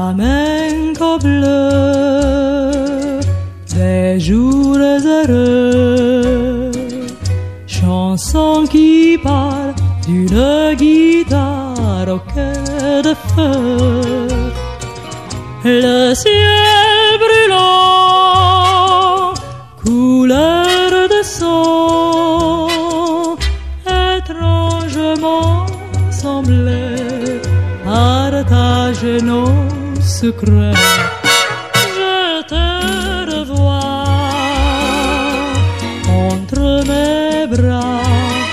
Flamenco bleu des jours heureux, chanson qui parle d'une guitare au cœur de feu. Le ciel brûlant, couleur de sang, étrangement semblé partager nos secrets. Je te revois entre mes bras,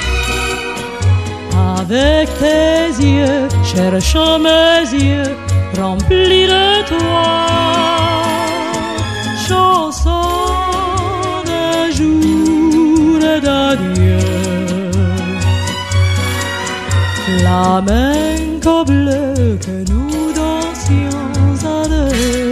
avec tes yeux, cherchant mes yeux remplis de toi. Chanson de jour et d'adieu, flamenco bleu que nous dansions à deux.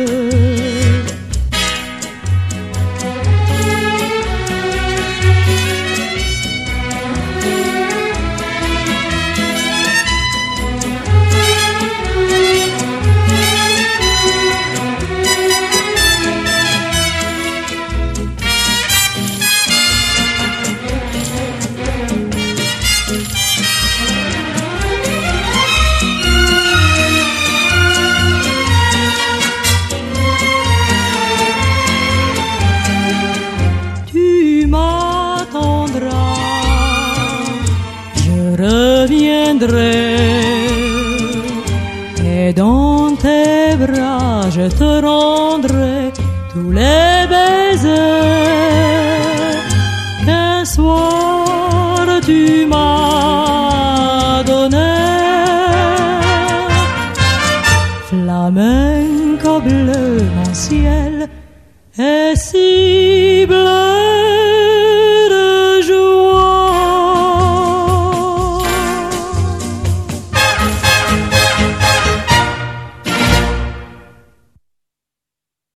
Et dans tes bras je te rendrai tous les baisers qu'un soir tu m'as donné. Flamenco bleu mon ciel est si